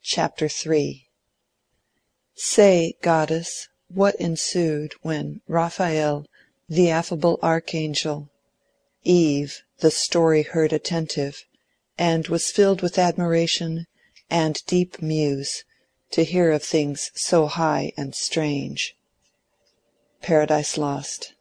Chapter 3. Say, Goddess, what ensued when Raphael, the affable archangel, Eve, the story heard attentive, and was filled with admiration and deep muse to hear of things so high and strange. Paradise Lost.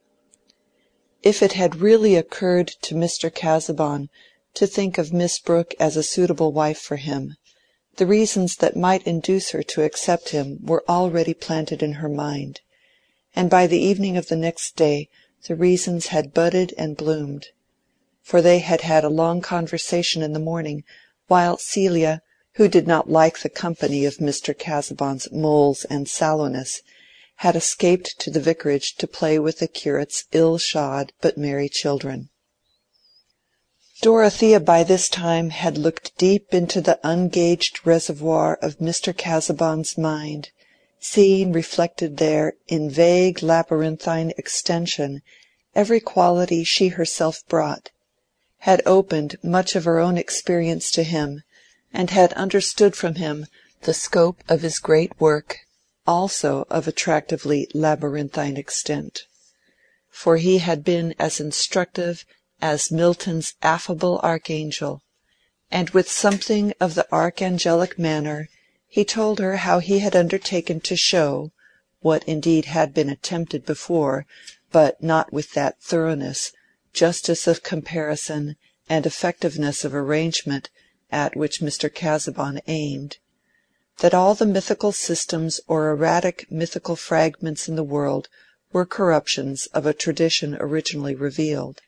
If it had really occurred to Mr. Casaubon to think of Miss Brooke as a suitable wife for him, the reasons that might induce her to accept him were already planted in her mind, and by the evening of the next day the reasons had budded and bloomed. For they had had a long conversation in the morning, while Celia, who did not like the company of Mr. Casaubon's moles and sallowness, had escaped to the vicarage to play with the curate's ill-shod but merry children. Dorothea by this time had looked deep into the ungauged reservoir of Mr. Casaubon's mind, seeing reflected there in vague labyrinthine extension every quality she herself brought, had opened much of her own experience to him, and had understood from him the scope of his great work, also of attractively labyrinthine extent. For he had been as instructive as Milton's affable archangel, and with something of the archangelic manner he told her how he had undertaken to show, what indeed had been attempted before, but not with that thoroughness, justice of comparison, and effectiveness of arrangement at which Mr. Casaubon aimed, that all the mythical systems or erratic mythical fragments in the world were corruptions of a tradition originally revealed.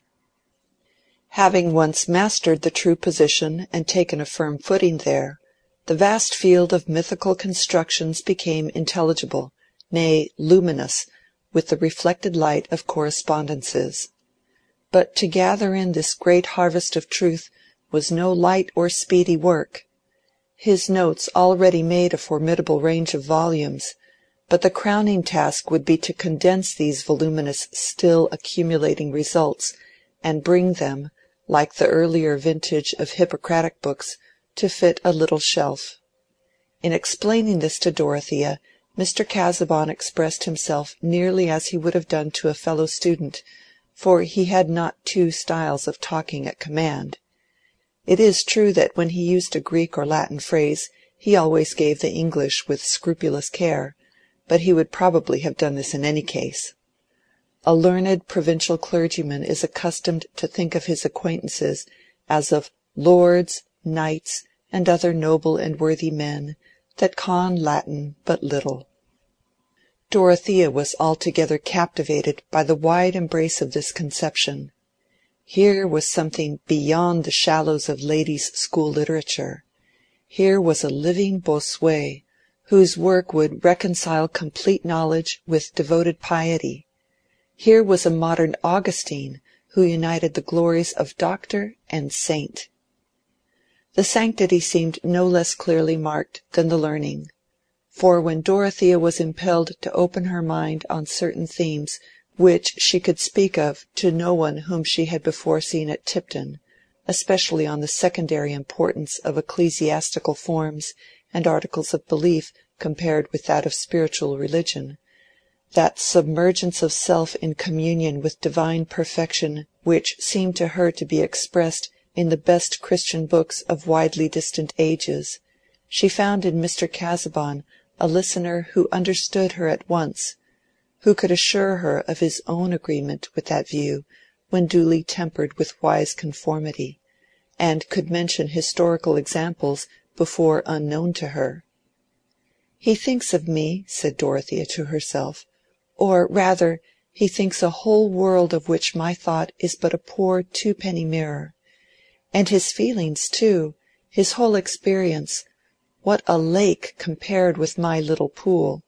Having once mastered the true position and taken a firm footing there, the vast field of mythical constructions became intelligible, nay, luminous, with the reflected light of correspondences. But to gather in this great harvest of truth was no light or speedy work. His notes already made a formidable range of volumes, but the crowning task would be to condense these voluminous still accumulating results, and bring them, like the earlier vintage of Hippocratic books, to fit a little shelf. In explaining this to Dorothea, Mr. Casaubon expressed himself nearly as he would have done to a fellow student, for he had not two styles of talking at command. It is true that when he used a Greek or Latin phrase he always gave the English with scrupulous care, but he would probably have done this in any case. A learned provincial clergyman is accustomed to think of his acquaintances as of lords, knights, and other noble and worthy men, that con Latin but little. Dorothea was altogether captivated by the wide embrace of this conception. Here was something beyond the shallows of ladies' school literature. Here was a living Bossuet, whose work would reconcile complete knowledge with devoted piety. Here was a modern Augustine, who united the glories of doctor and saint. The sanctity seemed no less clearly marked than the learning, for when Dorothea was impelled to open her mind on certain themes which she could speak of to no one whom she had before seen at Tipton, especially on the secondary importance of ecclesiastical forms and articles of belief compared with that of spiritual religion, that submergence of self in communion with divine perfection which seemed to her to be expressed in the best Christian books of widely distant ages, she found in Mr. Casaubon a listener who understood her at once, who could assure her of his own agreement with that view when duly tempered with wise conformity, and could mention historical examples before unknown to her. "He thinks of me," said Dorothea to herself, "or rather, he thinks a whole world of which my thought is but a poor two-penny mirror. And his feelings, too, his whole experience, what a lake compared with my little pool!"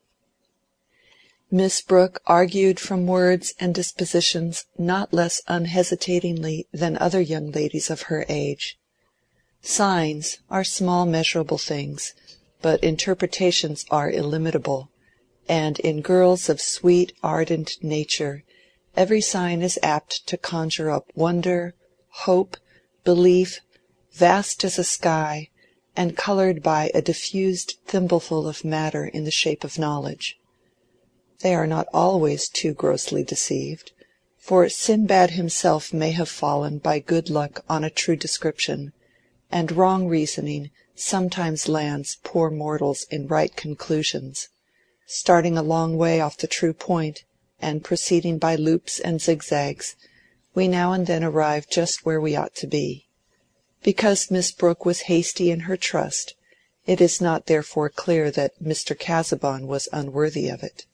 Miss Brooke argued from words and dispositions not less unhesitatingly than other young ladies of her age. Signs are small measurable things, but interpretations are illimitable, and in girls of sweet ardent nature every sign is apt to conjure up wonder, hope, belief, vast as a sky, and coloured by a diffused thimbleful of matter in the shape of knowledge. They are not always too grossly deceived, for Sinbad himself may have fallen by good luck on a true description, and wrong reasoning sometimes lands poor mortals in right conclusions, starting a long way off the true point, and proceeding by loops and zigzags, we now and then arrive just where we ought to be. Because Miss Brooke was hasty in her trust, it is not therefore clear that Mr. Casaubon was unworthy of it.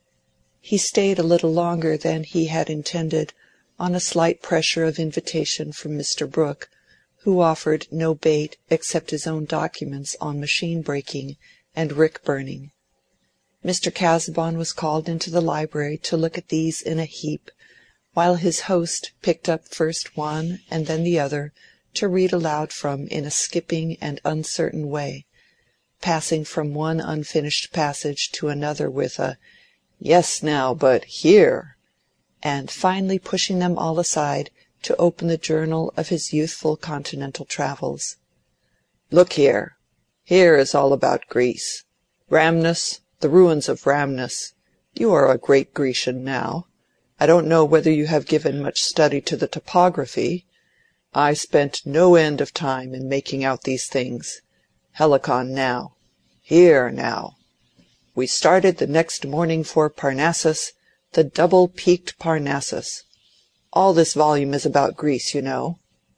He stayed a little longer than he had intended, on a slight pressure of invitation from Mr. Brooke, who offered no bait except his own documents on machine breaking and rick burning. Mr. Casaubon was called into the library to look at these in a heap, while his host picked up first one and then the other to read aloud from in a skipping and uncertain way, passing from one unfinished passage to another with a "Yes, now, but here," and finally pushing them all aside to open the journal of his youthful continental travels. "Look here. Here is all about Greece. Rhamnus, the ruins of Rhamnus. You are a great Grecian now. I don't know whether you have given much study to the topography. I spent no end of time in making out these things. Helicon now. Here now. We started the next morning for Parnassus, the double-peaked Parnassus. All this volume is about Greece, you know."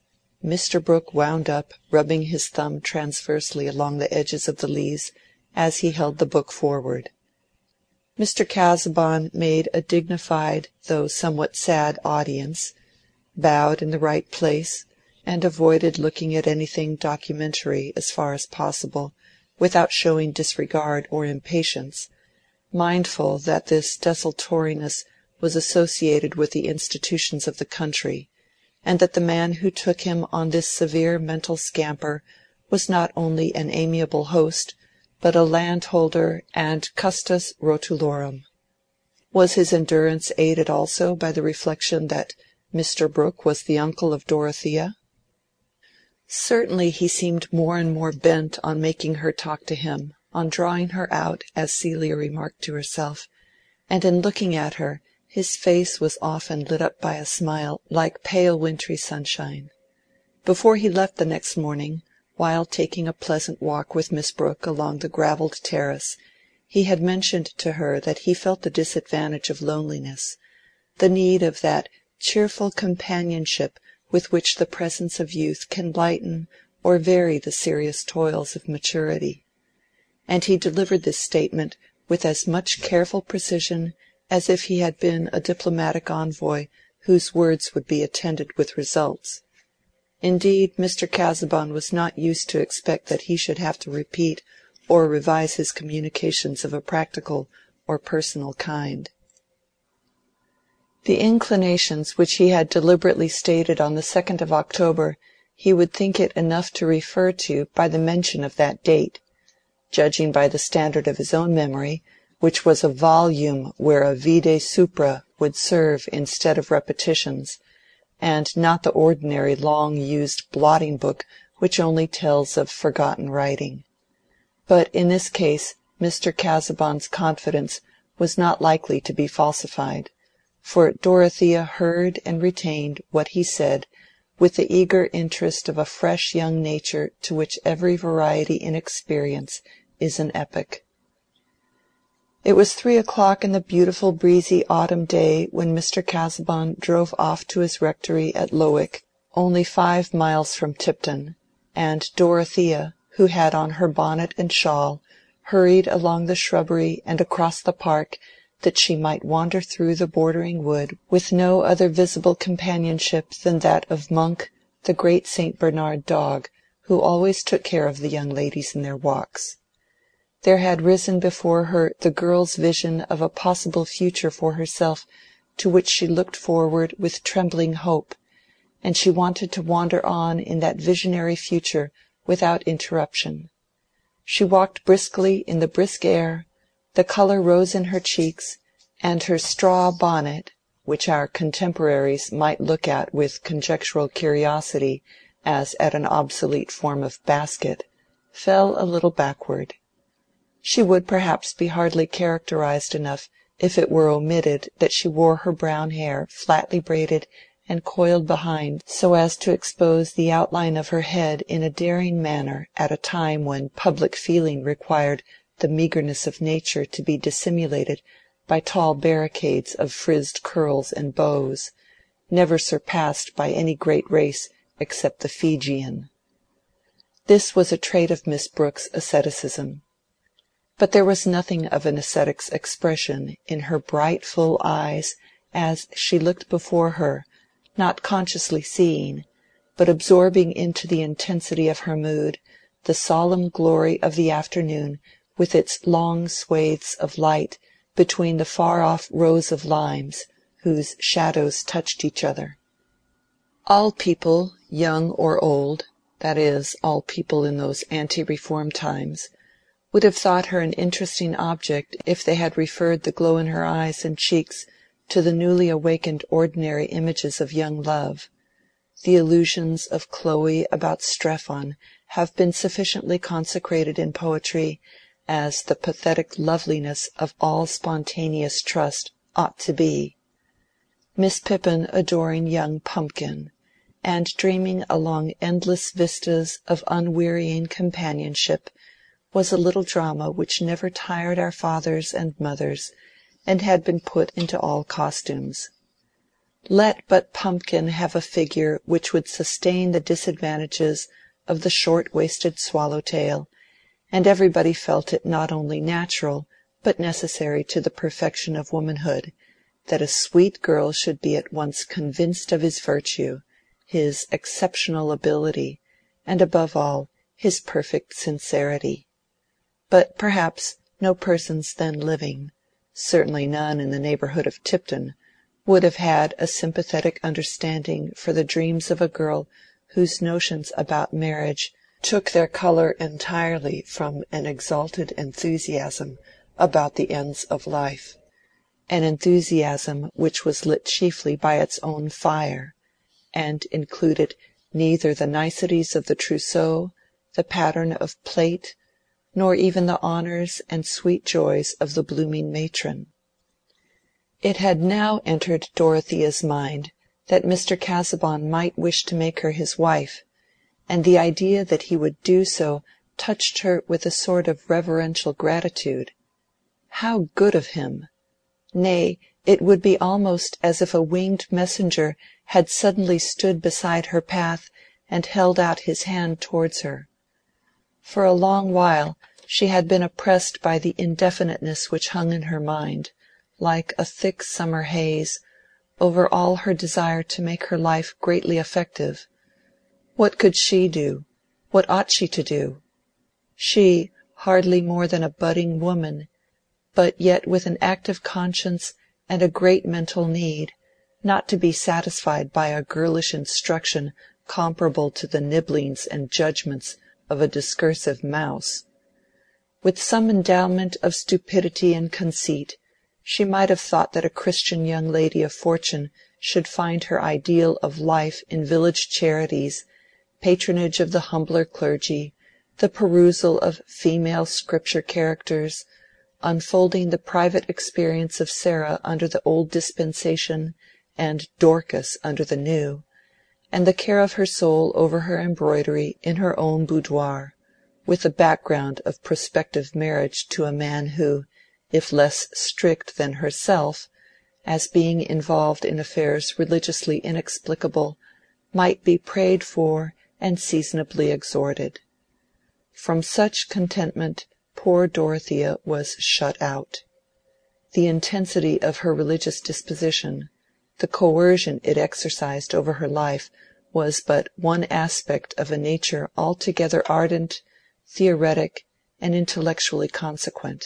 Mr. Brooke wound up, rubbing his thumb transversely along the edges of the leaves as he held the book forward. Mr. Casaubon made a dignified though somewhat sad audience, bowed in the right place, and avoided looking at anything documentary as far as possible, without showing disregard or impatience, mindful that this desultoriness was associated with the institutions of the country, and that the man who took him on this severe mental scamper was not only an amiable host, but a landholder and custos rotulorum. Was his endurance aided also by the reflection that Mr. Brooke was the uncle of Dorothea? Certainly he seemed more and more bent on making her talk to him, on drawing her out, as Celia remarked to herself, and in looking at her his face was often lit up by a smile like pale wintry sunshine. Before he left the next morning, while taking a pleasant walk with Miss Brooke along the gravelled terrace, he had mentioned to her that he felt the disadvantage of loneliness, the need of that cheerful companionship with which the presence of youth can lighten or vary the serious toils of maturity. And he delivered this statement with as much careful precision as if he had been a diplomatic envoy whose words would be attended with results. Indeed, Mr. Casaubon was not used to expect that he should have to repeat or revise his communications of a practical or personal kind. The inclinations which he had deliberately stated on the 2nd of October he would think it enough to refer to by the mention of that date. Judging by the standard of his own memory, which was a volume where a vide supra would serve instead of repetitions, and not the ordinary long-used blotting-book which only tells of forgotten writing. But in this case Mr. Casaubon's confidence was not likely to be falsified, for Dorothea heard and retained what he said with the eager interest of a fresh young nature to which every variety in experience is an epoch. It was 3 o'clock in the beautiful breezy autumn day when Mr. Casaubon drove off to his rectory at Lowick, only 5 miles from Tipton, and Dorothea, who had on her bonnet and shawl, hurried along the shrubbery and across the park that she might wander through the bordering wood with no other visible companionship than that of Monk, the great St. Bernard dog, who always took care of the young ladies in their walks. There had risen before her the girl's vision of a possible future for herself to which she looked forward with trembling hope, and she wanted to wander on in that visionary future without interruption. She walked briskly in the brisk air, the colour rose in her cheeks, and her straw bonnet, which our contemporaries might look at with conjectural curiosity as at an obsolete form of basket, fell a little backward. She would perhaps be hardly characterized enough if it were omitted that she wore her brown hair flatly braided and coiled behind so as to expose the outline of her head in a daring manner at a time when public feeling required the meagreness of nature to be dissimulated by tall barricades of frizzed curls and bows, never surpassed by any great race except the Fijian. This was a trait of Miss Brooke's asceticism. But there was nothing of an ascetic's expression in her bright full eyes as she looked before her, not consciously seeing, but absorbing into the intensity of her mood, the solemn glory of the afternoon with its long swathes of light between the far-off rows of limes, whose shadows touched each other. All people, young or old, that is, all people in those ante-reform times, would have thought her an interesting object if they had referred the glow in her eyes and cheeks to the newly awakened ordinary images of young love. The illusions of Chloe about Strephon have been sufficiently consecrated in poetry, as the pathetic loveliness of all spontaneous trust ought to be. Miss Pippin adoring young Pumpkin, and dreaming along endless vistas of unwearying companionship, was a little drama which never tired our fathers and mothers, and had been put into all costumes. Let but Pumpkin have a figure which would sustain the disadvantages of the short-waisted swallow-tail, and everybody felt it not only natural, but necessary to the perfection of womanhood, that a sweet girl should be at once convinced of his virtue, his exceptional ability, and above all, his perfect sincerity. But perhaps no persons then living, certainly none in the neighborhood of Tipton, would have had a sympathetic understanding for the dreams of a girl whose notions about marriage took their color entirely from an exalted enthusiasm about the ends of life, an enthusiasm which was lit chiefly by its own fire, and included neither the niceties of the trousseau, the pattern of plate, nor even the honors and sweet joys of the blooming matron. It had now entered Dorothea's mind that Mr. Casaubon might wish to make her his wife, and the idea that he would do so touched her with a sort of reverential gratitude. How good of him! Nay, it would be almost as if a winged messenger had suddenly stood beside her path and held out his hand towards her. For a long while she had been oppressed by the indefiniteness which hung in her mind, like a thick summer haze, over all her desire to make her life greatly effective. What could she do? What ought she to do? She, hardly more than a budding woman, but yet with an active conscience and a great mental need, not to be satisfied by a girlish instruction comparable to the nibblings and judgments of a discursive mouse. With some endowment of stupidity and conceit, she might have thought that a Christian young lady of fortune should find her ideal of life in village charities, patronage of the humbler clergy, the perusal of female scripture characters, unfolding the private experience of Sarah under the old dispensation and Dorcas under the new, and the care of her soul over her embroidery in her own boudoir, with the background of prospective marriage to a man who, if less strict than herself, as being involved in affairs religiously inexplicable, might be prayed for and seasonably exhorted. From such contentment poor Dorothea was shut out. The intensity of her religious disposition, the coercion it exercised over her life, was but one aspect of a nature altogether ardent, theoretic, and intellectually consequent.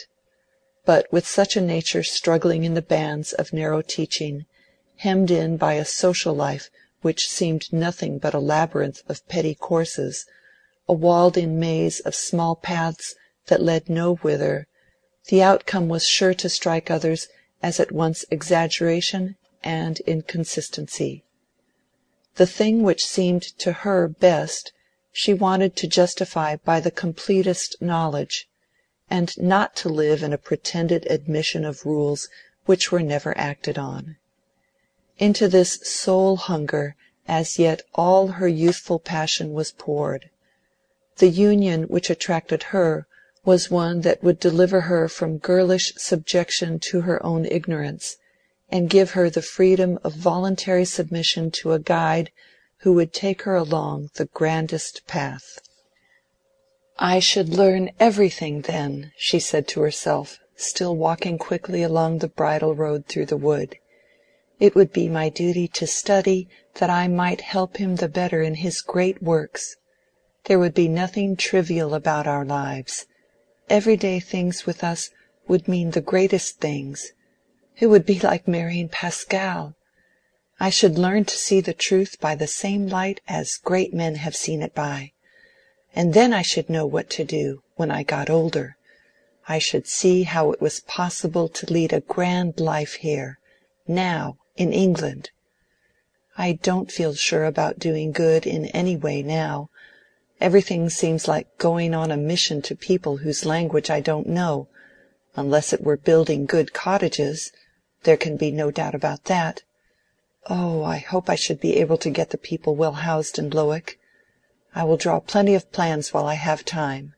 But with such a nature struggling in the bands of narrow teaching, hemmed in by a social life which seemed nothing but a labyrinth of petty courses, a walled-in maze of small paths that led nowhither, the outcome was sure to strike others as at once exaggeration and inconsistency. The thing which seemed to her best she wanted to justify by the completest knowledge, and not to live in a pretended admission of rules which were never acted on. Into this soul hunger as yet all her youthful passion was poured. The union which attracted her was one that would deliver her from girlish subjection to her own ignorance, and give her the freedom of voluntary submission to a guide who would take her along the grandest path. "I should learn everything then," she said to herself, still walking quickly along the bridle road through the wood. "It would be my duty to study that I might help him the better in his great works. There would be nothing trivial about our lives. Everyday things with us would mean the greatest things. It would be like marrying Pascal. I should learn to see the truth by the same light as great men have seen it by. And then I should know what to do, when I got older. I should see how it was possible to lead a grand life here, now, in England. I don't feel sure about doing good in any way now. Everything seems like going on a mission to people whose language I don't know, unless it were building good cottages. There can be no doubt about that. Oh, I hope I should be able to get the people well housed in Lowick. I will draw plenty of plans while I have time."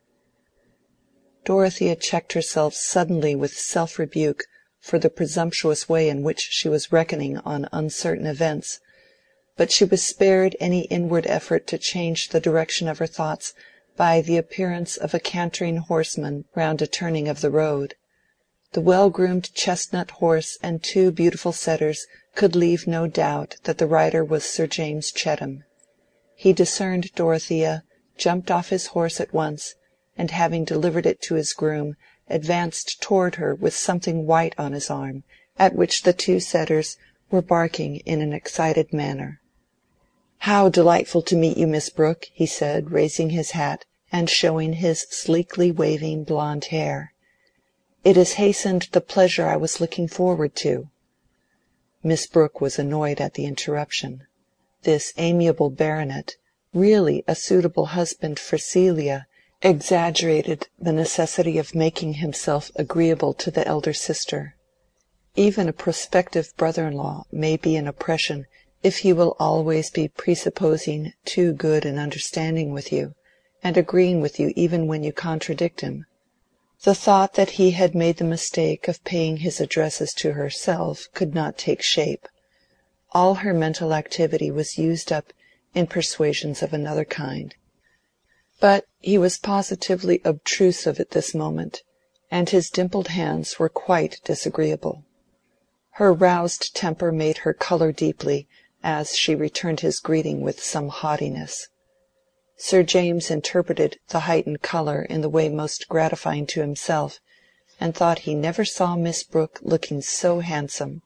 Dorothea checked herself suddenly with self-rebuke for the presumptuous way in which she was reckoning on uncertain events, but she was spared any inward effort to change the direction of her thoughts by the appearance of a cantering horseman round a turning of the road. The well-groomed chestnut horse and 2 beautiful setters could leave no doubt that the rider was Sir James Chettam. He discerned Dorothea, jumped off his horse at once, and having delivered it to his groom, advanced toward her with something white on his arm, at which the 2 setters were barking in an excited manner. "How delightful to meet you, Miss Brooke," he said, raising his hat and showing his sleekly waving blond hair. "It has hastened the pleasure I was looking forward to." Miss Brooke was annoyed at the interruption. This amiable baronet, really a suitable husband for Celia, exaggerated the necessity of making himself agreeable to the elder sister. Even a prospective brother-in-law may be an oppression if he will always be presupposing too good an understanding with you, and agreeing with you even when you contradict him. The thought that he had made the mistake of paying his addresses to herself could not take shape. All her mental activity was used up in persuasions of another kind. But he was positively obtrusive at this moment, and his dimpled hands were quite disagreeable. Her roused temper made her color deeply, as she returned his greeting with some haughtiness. Sir James interpreted the heightened color in the way most gratifying to himself, and thought he never saw Miss Brooke looking so handsome.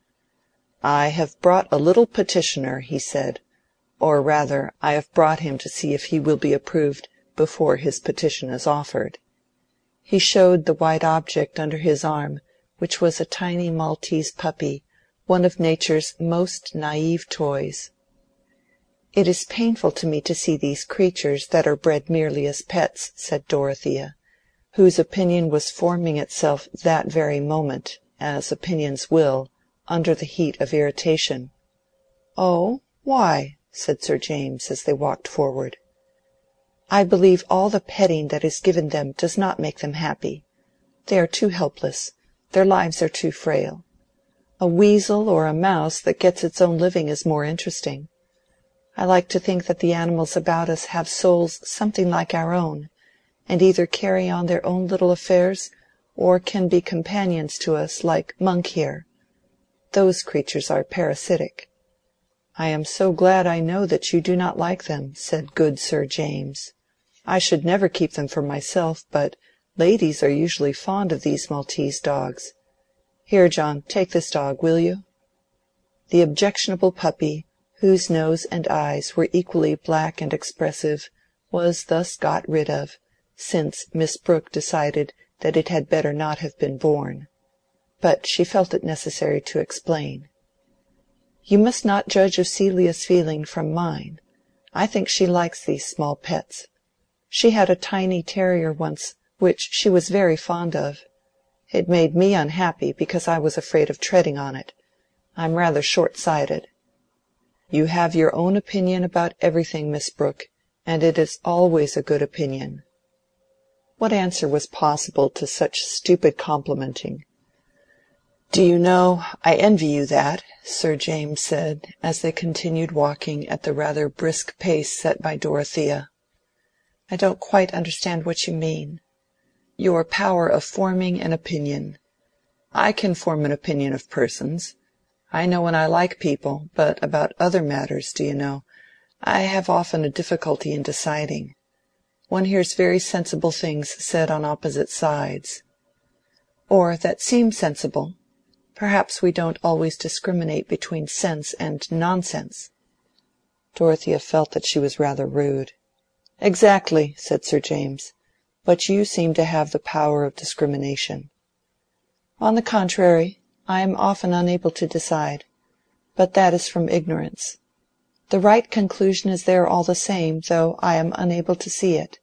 "I have brought a little petitioner," he said, "or rather, I have brought him to see if he will be approved before his petition is offered." He showed the white object under his arm, which was a tiny Maltese puppy, one of nature's most naive toys. "It is painful to me to see these creatures that are bred merely as pets," said Dorothea, whose opinion was forming itself that very moment, as opinions will, under the heat of irritation. "Oh, why?" said Sir James, as they walked forward. "I believe all the petting that is given them does not make them happy. They are too helpless. Their lives are too frail. A weasel or a mouse that gets its own living is more interesting. I like to think that the animals about us have souls something like our own, and either carry on their own little affairs, or can be companions to us like Monk here. Those creatures are parasitic." "I am so glad I know that you do not like them," said good Sir James. "I should never keep them for myself, but ladies are usually fond of these Maltese dogs. Here, John, take this dog, will you?" The objectionable puppy, whose nose and eyes were equally black and expressive, was thus got rid of, since Miss Brooke decided that it had better not have been born. But she felt it necessary to explain. "You must not judge of Celia's feeling from mine. I think she likes these small pets. She had a tiny terrier once, which she was very fond of. It made me unhappy because I was afraid of treading on it. I'm rather short-sighted." "You have your own opinion about everything, Miss Brooke, and it is always a good opinion." What answer was possible to such stupid complimenting? "Do you know, I envy you that," Sir James said, as they continued walking at the rather brisk pace set by Dorothea. "I don't quite understand what you mean." "Your power of forming an opinion. I can form an opinion of persons. I know when I like people, but about other matters, do you know, I have often a difficulty in deciding. One hears very sensible things said on opposite sides." "Or that seem sensible. Perhaps we don't always discriminate between sense and nonsense." Dorothea felt that she was rather rude. "Exactly," said Sir James. "But you seem to have the power of discrimination." "On the contrary, I am often unable to decide. But that is from ignorance. The right conclusion is there all the same, though I am unable to see it."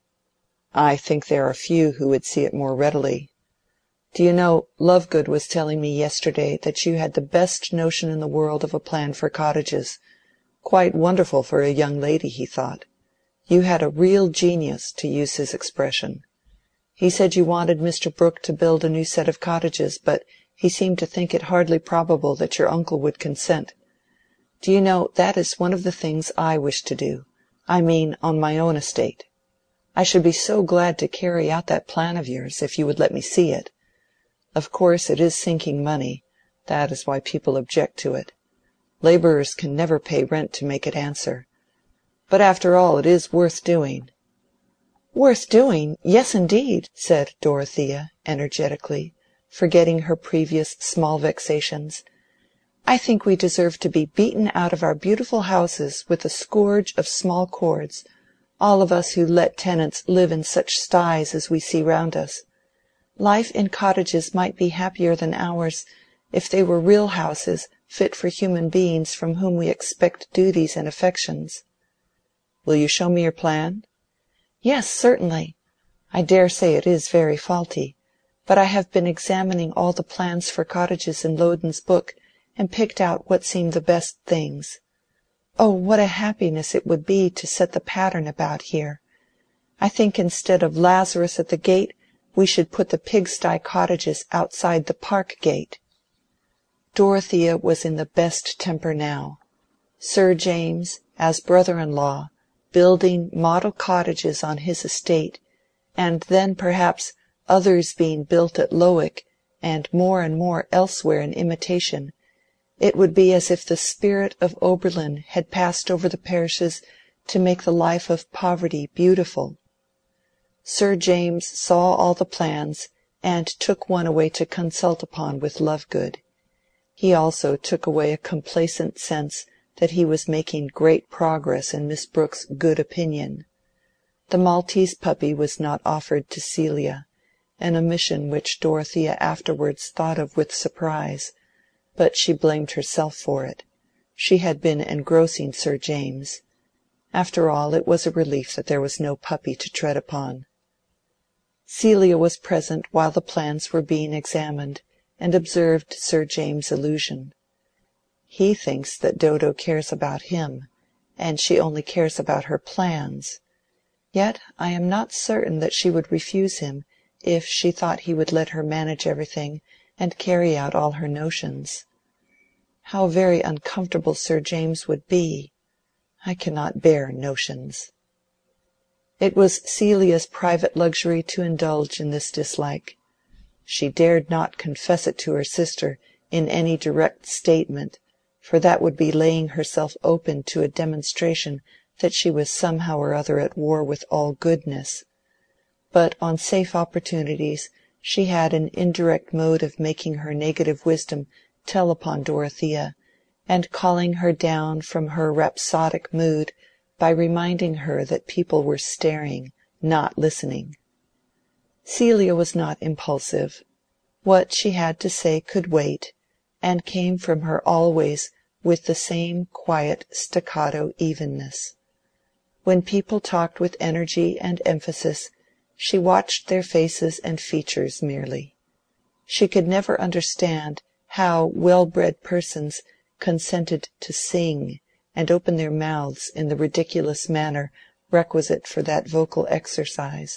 "I think there are few who would see it more readily. Do you know, Lovegood was telling me yesterday that you had the best notion in the world of a plan for cottages. Quite wonderful for a young lady, he thought. You had a real genius, to use his expression. He said you wanted Mr. Brooke to build a new set of cottages, but he seemed to think it hardly probable that your uncle would consent. Do you know, that is one of the things I wish to do. I mean, on my own estate. I should be so glad to carry out that plan of yours, if you would let me see it. Of course it is sinking money. That is why people object to it. Laborers can never pay rent to make it answer. But after all it is worth doing." "Worth doing? Yes, indeed," said Dorothea, energetically, forgetting her previous small vexations. "I think we deserve to be beaten out of our beautiful houses with a scourge of small cords, all of us who let tenants live in such sties as we see round us. Life in cottages might be happier than ours, if they were real houses fit for human beings from whom we expect duties and affections." "Will you show me your plan?" "Yes, certainly. I dare say it is very faulty, but I have been examining all the plans for cottages in Loudon's book, and picked out what seem the best things. Oh, what a happiness it would be to set the pattern about here! I think instead of Lazarus at the gate, we should put the pigsty cottages outside the park gate." Dorothea was in the best temper now. Sir James, as brother-in-law, building model cottages on his estate, and then perhaps others being built at Lowick, and more elsewhere in imitation, it would be as if the spirit of Oberlin had passed over the parishes to make the life of poverty beautiful. Sir James saw all the plans, and took one away to consult upon with Lovegood. He also took away a complacent sense that he was making great progress in Miss Brooke's good opinion. The Maltese puppy was not offered to Celia, an omission which Dorothea afterwards thought of with surprise, but she blamed herself for it. She had been engrossing Sir James. After all, it was a relief that there was no puppy to tread upon. Celia was present while the plans were being examined, and observed Sir James' allusion. He thinks that Dodo cares about him, and she only cares about her plans. Yet I am not certain that she would refuse him if she thought he would let her manage everything and carry out all her notions. How very uncomfortable Sir James would be! I cannot bear notions. It was Celia's private luxury to indulge in this dislike. She dared not confess it to her sister in any direct statement, for that would be laying herself open to a demonstration that she was somehow or other at war with all goodness. But on safe opportunities she had an indirect mode of making her negative wisdom tell upon Dorothea, and calling her down from her rhapsodic mood by reminding her that people were staring, not listening. Celia was not impulsive. What she had to say could wait, and came from her always with the same quiet staccato evenness. When people talked with energy and emphasis, she watched their faces and features merely. She could never understand how well-bred persons consented to sing and open their mouths in the ridiculous manner requisite for that vocal exercise.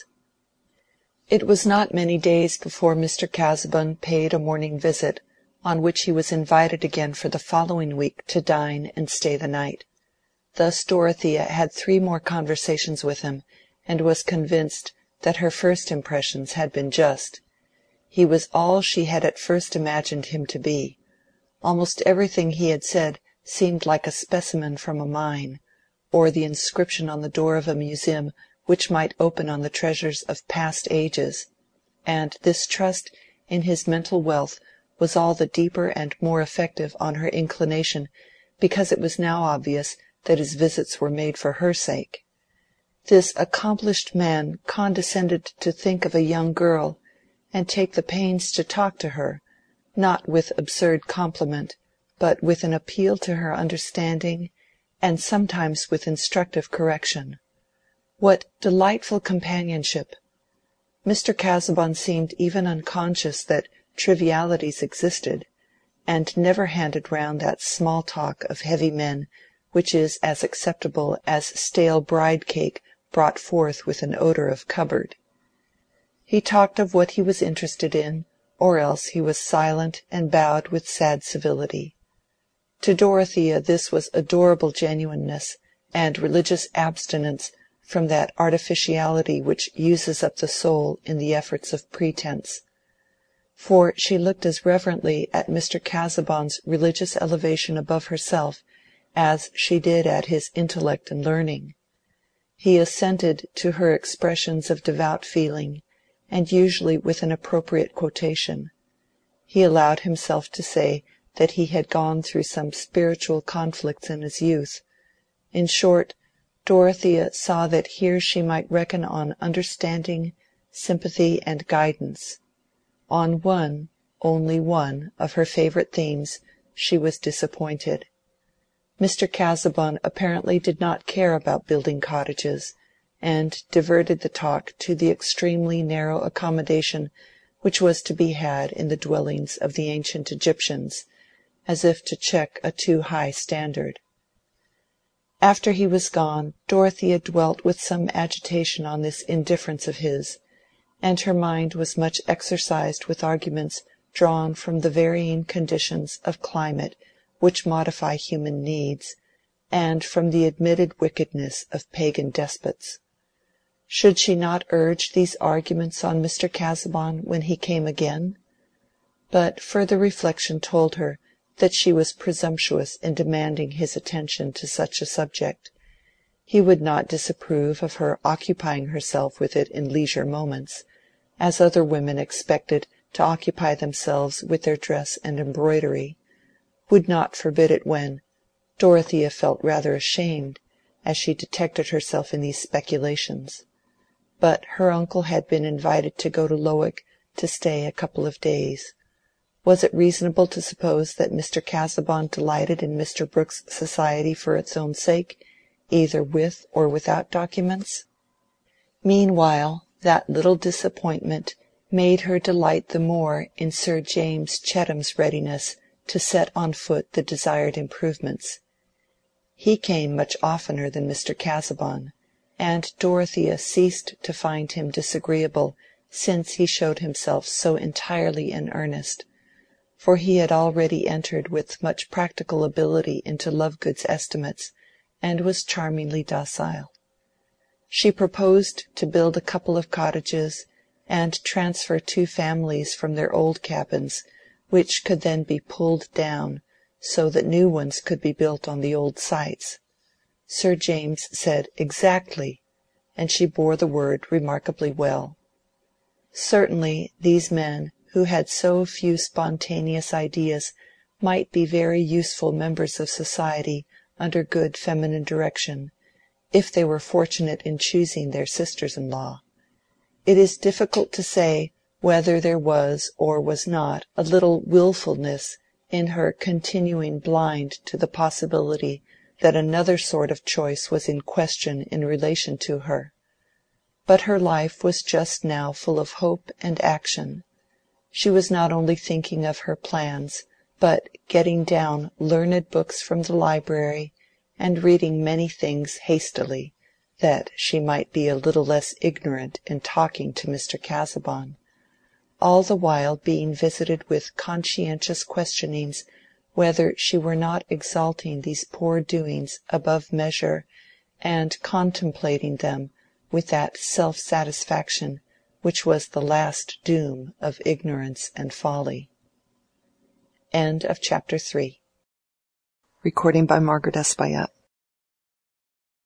It was not many days before Mr. Casaubon paid a morning visit, on which he was invited again for the following week to dine and stay the night. Thus Dorothea had 3 more conversations with him, and was convinced that her first impressions had been just. He was all she had at first imagined him to be. Almost everything he had said seemed like a specimen from a mine, or the inscription on the door of a museum which might open on the treasures of past ages, and this trust in his mental wealth was all the deeper and more effective on her inclination because it was now obvious that his visits were made for her sake. This accomplished man condescended to think of a young girl, and take the pains to talk to her, not with absurd compliment, but with an appeal to her understanding, and sometimes with instructive correction. What delightful companionship! Mr. Casaubon seemed even unconscious that trivialities existed, and never handed round that small talk of heavy men which is as acceptable as stale bride-cake brought forth with an odor of cupboard. He talked of what he was interested in, or else he was silent and bowed with sad civility. To Dorothea this was adorable genuineness, and religious abstinence from that artificiality which uses up the soul in the efforts of pretense. For she looked as reverently at Mr. Casaubon's religious elevation above herself as she did at his intellect and learning. He assented to her expressions of devout feeling, and usually with an appropriate quotation. He allowed himself to say that he had gone through some spiritual conflicts in his youth. In short, Dorothea saw that here she might reckon on understanding, sympathy, and guidance. On one, only one, of her favorite themes she was disappointed. Mr. Casaubon apparently did not care about building cottages, and diverted the talk to the extremely narrow accommodation which was to be had in the dwellings of the ancient Egyptians, as if to check a too high standard. After he was gone, Dorothea dwelt with some agitation on this indifference of his, and her mind was much exercised with arguments drawn from the varying conditions of climate which modify human needs, and from the admitted wickedness of pagan despots. Should she not urge these arguments on Mr. Casaubon when he came again? But further reflection told her that she was presumptuous in demanding his attention to such a subject. He would not disapprove of her occupying herself with it in leisure moments, as other women expected to occupy themselves with their dress and embroidery, would not forbid it when Dorothea felt rather ashamed as she detected herself in these speculations. But her uncle had been invited to go to Lowick to stay a couple of days. Was it reasonable to suppose that Mr. Casaubon delighted in Mr. Brooke's society for its own sake, either with or without documents? Meanwhile, that little disappointment made her delight the more in Sir James Chettam's readiness to set on foot the desired improvements. He came much oftener than Mr. Casaubon, and Dorothea ceased to find him disagreeable since he showed himself so entirely in earnest, for he had already entered with much practical ability into Lovegood's estimates, and was charmingly docile. She proposed to build a couple of cottages, and transfer 2 families from their old cabins, which could then be pulled down, so that new ones could be built on the old sites. Sir James said exactly, and she bore the word remarkably well. Certainly these men, who had so few spontaneous ideas, might be very useful members of society under good feminine direction, if they were fortunate in choosing their sisters-in-law. It is difficult to say whether there was or was not a little wilfulness in her continuing blind to the possibility that another sort of choice was in question in relation to her. But her life was just now full of hope and action. She was not only thinking of her plans, but getting down learned books from the library, and reading many things hastily, that she might be a little less ignorant in talking to Mr. Casaubon, all the while being visited with conscientious questionings whether she were not exalting these poor doings above measure and contemplating them with that self-satisfaction which was the last doom of ignorance and folly. Chapter 4.